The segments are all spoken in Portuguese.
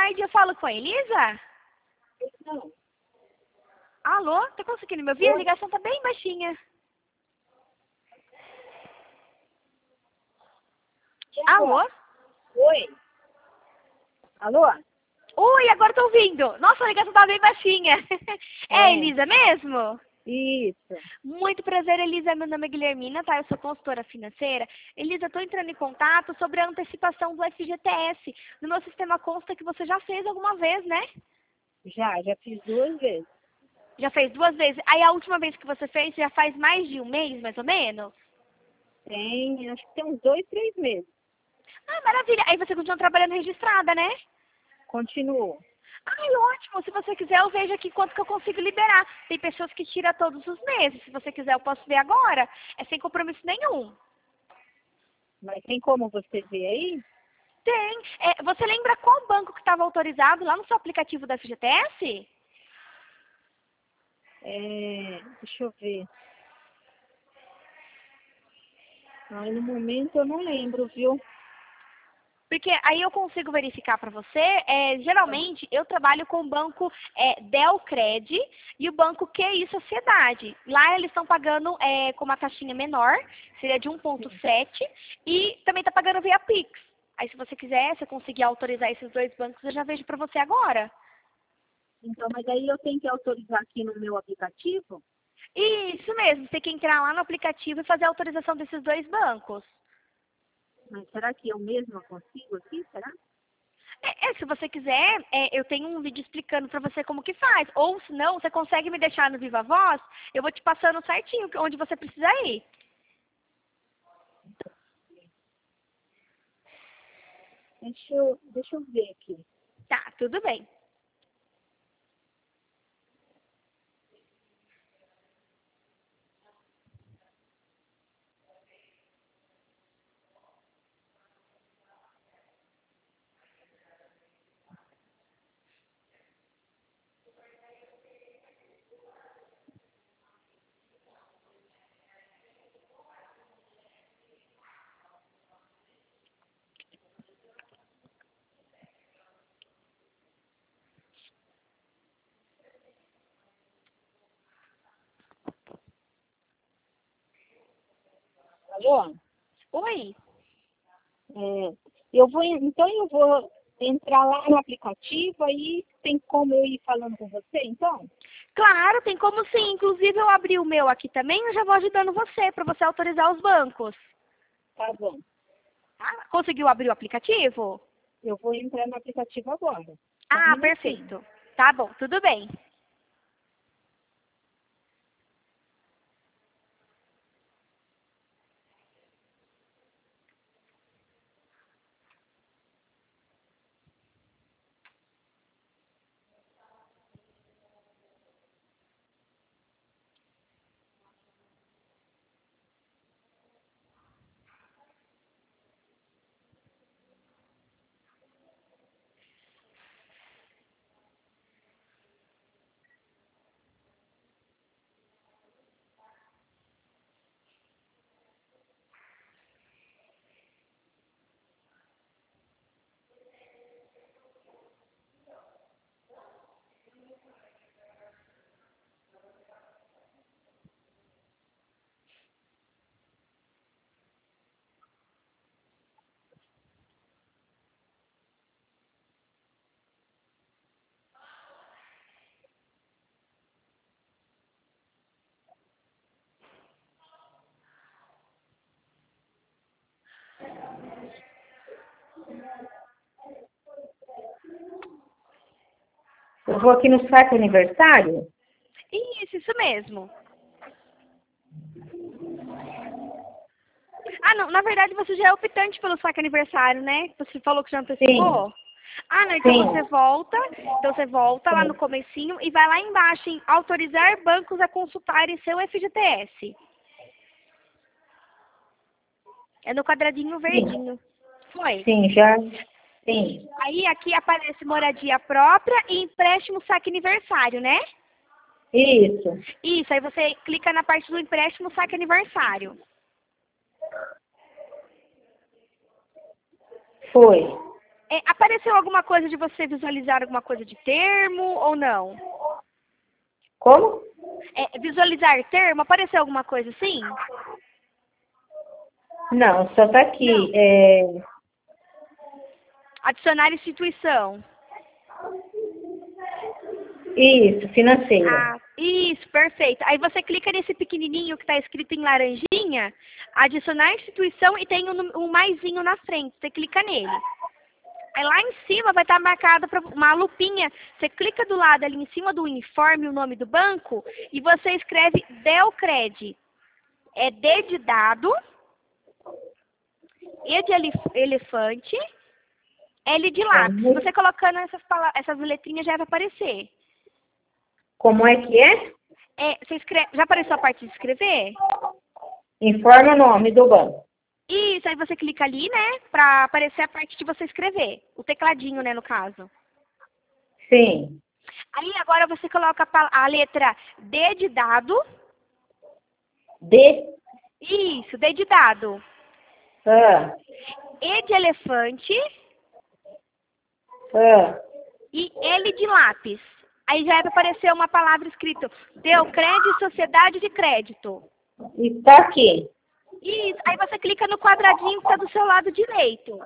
tarde, eu falo com a Elisa? Não. Alô, tá conseguindo me ouvir? A Oi. ligação tá bem baixinha. Alô? Oi. Alô? Oi, agora tô ouvindo. Nossa, a ligação tá bem baixinha. É a Elisa mesmo? Isso. Muito prazer, Elisa. Meu nome é Guilhermina, tá? Eu sou consultora financeira. Elisa, estou entrando em contato sobre a antecipação do FGTS. No meu sistema consta que você já fez alguma vez, né? Já fiz 2 vezes. Já fez 2 vezes. Aí a última vez que você fez já faz mais de um mês, mais ou menos? Acho que tem uns 2, 3 meses. Ah, maravilha. Aí você continua trabalhando registrada, né? Continuou. Ai, ótimo. Se você quiser, eu vejo aqui quanto que eu consigo liberar. Tem pessoas que tiram todos os meses. Se você quiser, eu posso ver agora. É sem compromisso nenhum. Mas tem como você ver aí? Tem. Você lembra qual banco que estava autorizado lá no seu aplicativo da FGTS? Deixa eu ver. No momento eu não lembro, viu? Porque aí eu consigo verificar para você. Geralmente, eu trabalho com o banco Delcred e o banco QI Sociedade. Lá eles estão pagando com uma taxinha menor, seria de 1,7, e também está pagando via Pix. Aí se você quiser, se eu conseguir autorizar esses dois bancos, eu já vejo para você agora. Então, mas aí eu tenho que autorizar aqui no meu aplicativo? Isso mesmo, você tem que entrar lá no aplicativo e fazer a autorização desses dois bancos. Mas será que eu mesma consigo aqui? Será? Se você quiser, eu tenho um vídeo explicando pra você como que faz. Ou se não, você consegue me deixar no Viva Voz, eu vou te passando certinho onde você precisa ir. Deixa eu ver aqui. Tá, tudo bem. Alô? Oi? Então eu vou entrar lá no aplicativo, aí tem como eu ir falando com você, então? Claro, tem como sim. Inclusive, eu abri o meu aqui também, eu já vou ajudando você, pra você autorizar os bancos. Tá bom. Tá? Conseguiu abrir o aplicativo? Eu vou entrar no aplicativo agora. Só um Ah, minutinho. perfeito. Tá bom, tudo bem. Eu vou aqui no site aniversário? Isso mesmo. Ah, não, na verdade você já é optante pelo saque aniversário, né? Você falou que já antecipou? Sim, Ah, não, então sim, você volta lá no sim. comecinho e vai lá embaixo em autorizar bancos a consultarem seu FGTS. É no quadradinho Sim, verdinho. Foi. sim, já. Sim, Aí aqui aparece moradia própria e empréstimo saque aniversário, né? isso. Isso, aí você clica na parte do empréstimo saque aniversário. Foi. Apareceu alguma coisa de você visualizar alguma coisa de termo ou não? Como? Visualizar termo, apareceu alguma coisa assim? Não, só tá aqui. Adicionar instituição. Isso, financeira. Isso, perfeito. Aí você clica nesse pequenininho que está escrito em laranjinha, adicionar instituição e tem um maisinho na frente. Você clica nele. Aí lá em cima vai estar marcada uma lupinha. Você clica do lado ali em cima do uniforme, o nome do banco, e você escreve Delcred. É D de dado, E de elefante, L de lápis. Você colocando essas letrinhas já vai aparecer. Como é que é? Você já apareceu a parte de escrever? Informa o nome do banco. Isso, aí você clica ali, né, pra aparecer a parte de você escrever. O tecladinho, né, no caso. Sim. Aí agora você coloca a letra D de dado. D. Isso, D de dado. E de elefante. E L de lápis. Aí já vai aparecer uma palavra escrita Delcred Sociedade de Crédito. E tá aqui. Isso, aí você clica no quadradinho que está do seu lado direito.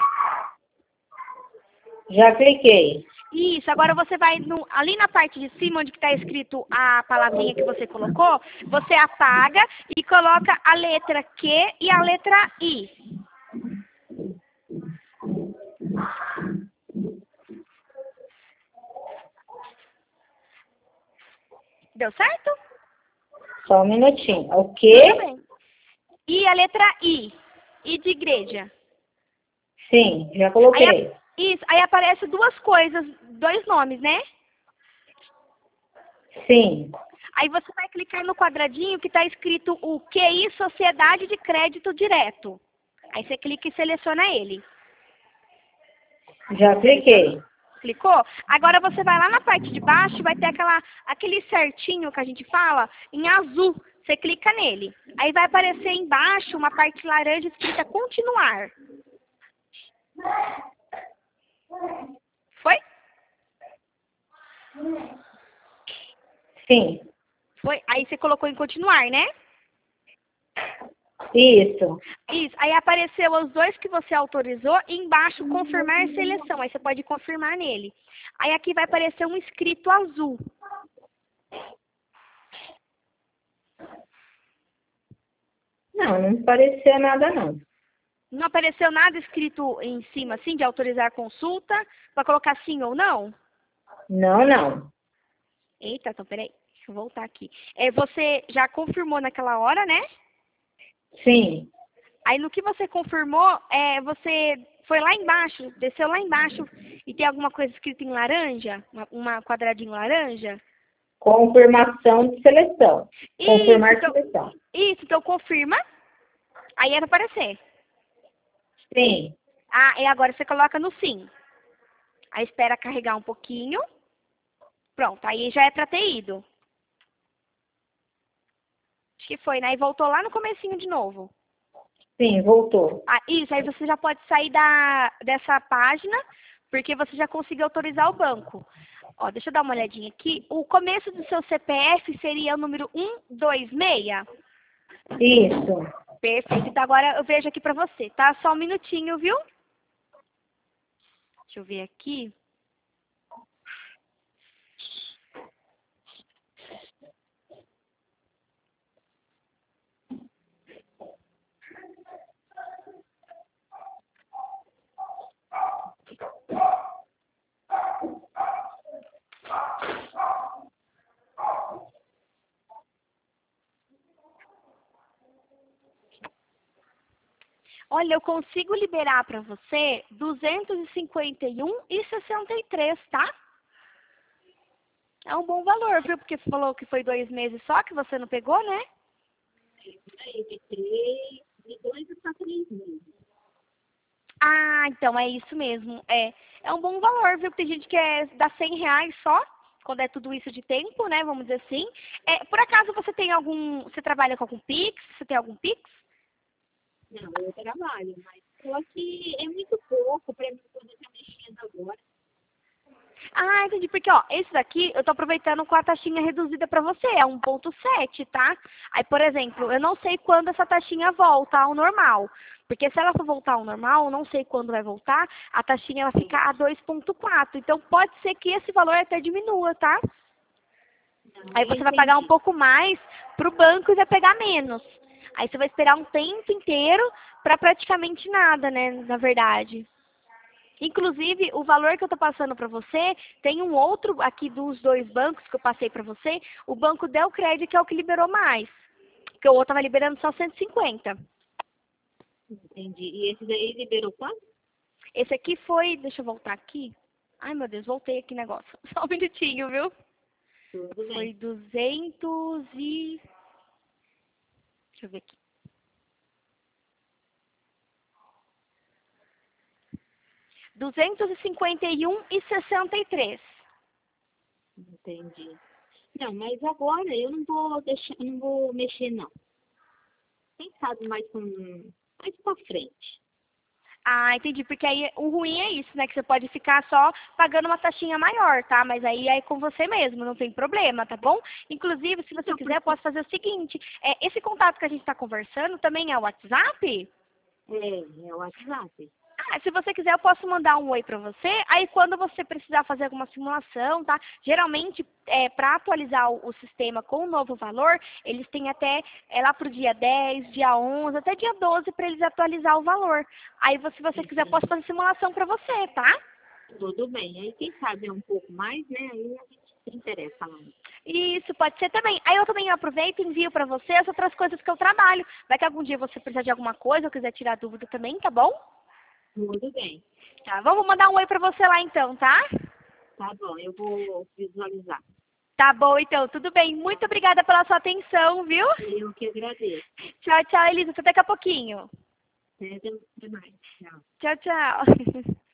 Já cliquei. Isso, agora você vai ali na parte de cima, onde está escrito a palavrinha que você colocou, você apaga e coloca a letra Q e a letra I. Deu certo? Só um minutinho. O quê? Tudo bem. E a letra I. I de igreja. Sim, já coloquei. Aí aparece duas coisas, dois nomes, né? Sim. Aí você vai clicar no quadradinho que está escrito o QI Sociedade de Crédito Direto. Aí você clica e seleciona ele. Já cliquei. Clicou? Agora você vai lá na parte de baixo, vai ter aquele certinho que a gente fala, em azul. Você clica nele. Aí vai aparecer embaixo uma parte laranja escrita continuar. Foi? Sim. Foi. Aí você colocou em continuar, né? Isso. Isso. Aí apareceu os dois que você autorizou e embaixo confirmar seleção. Aí você pode confirmar nele. Aí aqui vai aparecer um escrito azul. Não apareceu nada não. Não apareceu nada escrito em cima, assim, de autorizar a consulta, para colocar sim ou não? Não. Eita, então peraí, deixa eu voltar aqui. Você já confirmou naquela hora, né? Sim. Aí no que você confirmou, você foi lá embaixo, desceu lá embaixo e tem alguma coisa escrita em laranja? Uma quadradinho laranja? Confirmação de seleção. Confirmar Isso, seleção. Isso, então confirma. Aí vai aparecer. Sim. E agora você coloca no sim. Aí espera carregar um pouquinho. Pronto, aí já é para ter ido. Acho que foi, né? E voltou lá no comecinho de novo. Sim, voltou. Isso, aí você já pode sair dessa página, porque você já conseguiu autorizar o banco. Ó, deixa eu dar uma olhadinha aqui. O começo do seu CPF seria o número 126? Isso. Perfeito. Então agora eu vejo aqui pra você, tá? Só um minutinho, viu? Deixa eu ver aqui. Olha, eu consigo liberar para você 251,63, tá? É um bom valor, viu? Porque você falou que foi 2 meses só que você não pegou, né? De 2 a 3 meses. Então é isso mesmo. É um bom valor, viu? Porque tem gente que dá R$ 100 só, quando é tudo isso de tempo, né? Vamos dizer assim. Por acaso você tem algum. Você trabalha com algum Pix? Você tem algum Pix? Não, eu trabalho, mas Só que é muito pouco para mim poder estar mexendo agora. Ah, entendi. Porque, ó, esse daqui eu tô aproveitando com a taxinha reduzida pra você, é 1,7, tá? Aí, por exemplo, eu não sei quando essa taxinha volta ao normal. Porque se ela for voltar ao normal, eu não sei quando vai voltar, a taxinha ela fica a 2,4. Então, pode ser que esse valor até diminua, tá? Não, Aí eu você vai pagar um entendi. pouco mais pro banco e vai pegar menos. Aí você vai esperar um tempo inteiro pra praticamente nada, né, na verdade. Inclusive, o valor que eu estou passando para você, tem um outro aqui dos dois bancos que eu passei para você, o banco Delcred, que é o que liberou mais. Porque o outro estava liberando só 150. Entendi. E esse daí liberou quanto? Esse aqui foi, deixa eu voltar aqui. Ai, meu Deus, voltei aqui o negócio. Só um minutinho, viu? Tudo bem. Foi 200 e... Deixa eu ver aqui. 251,63. Entendi. Não, mas agora eu não vou deixar, não vou mexer não. Quem sabe mais pra frente. Ah, entendi. Porque aí o ruim é isso, né? Que você pode ficar só pagando uma taxinha maior, tá? Mas aí é com você mesmo, não tem problema, tá bom? Inclusive, se você Não, quiser, eu porque posso fazer o seguinte. Esse contato que a gente está conversando também é o WhatsApp? é o WhatsApp. Ah, se você quiser, eu posso mandar um oi pra você. Aí, quando você precisar fazer alguma simulação, tá? Geralmente, para atualizar o sistema com o novo valor, eles têm até lá pro dia 10, dia 11, até dia 12 para eles atualizar o valor. Aí, se você quiser, eu posso fazer simulação pra você, tá? Tudo bem. Aí quem sabe é um pouco mais, né? Aí a gente se interessa mais. Isso, pode ser também. Aí eu também aproveito e envio pra você as outras coisas que eu trabalho. Vai que algum dia você precisar de alguma coisa ou quiser tirar dúvida também, tá bom? Tudo bem. Tá, vamos mandar um oi pra você lá então, tá? Tá bom, eu vou visualizar. Tá bom, então, tudo bem. Muito obrigada pela sua atenção, viu? Eu que agradeço. Tchau, tchau, Elisa. Até daqui a pouquinho. Até mais. Tchau. Tchau, tchau.